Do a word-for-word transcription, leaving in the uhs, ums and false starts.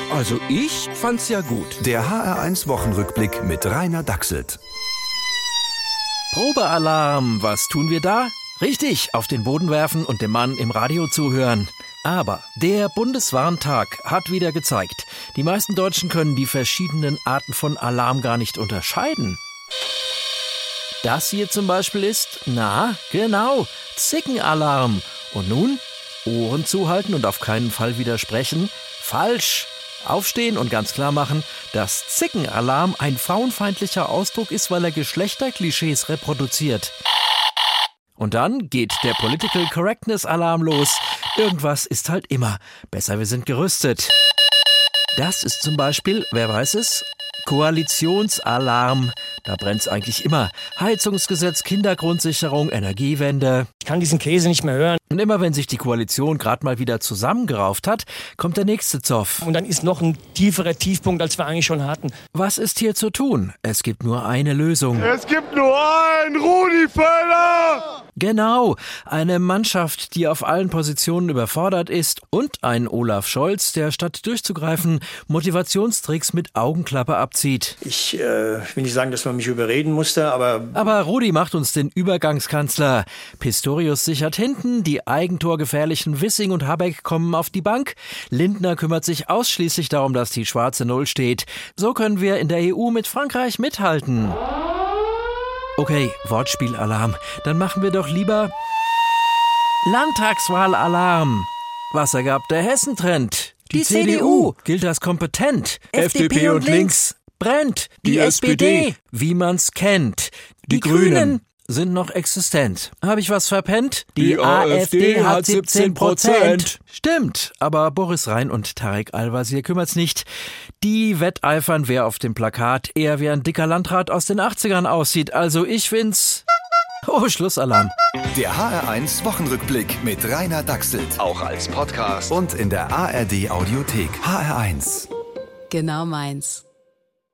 Also ich fand's ja gut. Der H R eins Wochenrückblick mit Rainer Dachselt. Probealarm, was tun wir da? Richtig, auf den Boden werfen und dem Mann im Radio zuhören. Aber der Bundeswarntag hat wieder gezeigt, die meisten Deutschen können die verschiedenen Arten von Alarm gar nicht unterscheiden. Das hier zum Beispiel ist, na, genau, Zickenalarm. Und nun? Ohren zuhalten und auf keinen Fall widersprechen? Falsch! Aufstehen und ganz klar machen, dass Zickenalarm ein frauenfeindlicher Ausdruck ist, weil er Geschlechterklischees reproduziert. Und dann geht der Political Correctness Alarm los. Irgendwas ist halt immer. Besser, wir sind gerüstet. Das ist zum Beispiel, wer weiß es? Koalitionsalarm. Da brennt's eigentlich immer. Heizungsgesetz, Kindergrundsicherung, Energiewende. Ich kann diesen Käse nicht mehr hören. Und immer wenn sich die Koalition gerade mal wieder zusammengerauft hat, kommt der nächste Zoff. Und dann ist noch ein tieferer Tiefpunkt, als wir eigentlich schon hatten. Was ist hier zu tun? Es gibt nur eine Lösung. Es gibt nur einen Rudi Völler! Genau, eine Mannschaft, die auf allen Positionen überfordert ist und ein Olaf Scholz, der statt durchzugreifen Motivationstricks mit Augenklappe abzieht. Ich äh, will nicht sagen, dass man mich überreden musste, aber... Aber Rudi macht uns den Übergangskanzler. Pistorius sichert hinten, die eigentorgefährlichen Wissing und Habeck kommen auf die Bank. Lindner kümmert sich ausschließlich darum, dass die schwarze Null steht. So können wir in der E U mit Frankreich mithalten. Okay, Wortspielalarm. Dann machen wir doch lieber Landtagswahlalarm. Was ergab der Hessentrend? Die C D U gilt als kompetent. F D P und links brennt. Die S P D. Wie man's kennt. Die Grünen sind noch existent. Habe ich was verpennt? Die AfD hat siebzehn Prozent. Stimmt, aber Boris Rhein und Tarek Al-Wazir kümmert's nicht. Die wetteifern, wer auf dem Plakat eher wie ein dicker Landrat aus den achtzigern aussieht. Also ich find's... Oh, Schlussalarm. Der H R eins Wochenrückblick mit Rainer Dachselt. Auch als Podcast und in der A R D Audiothek. H R eins. Genau meins.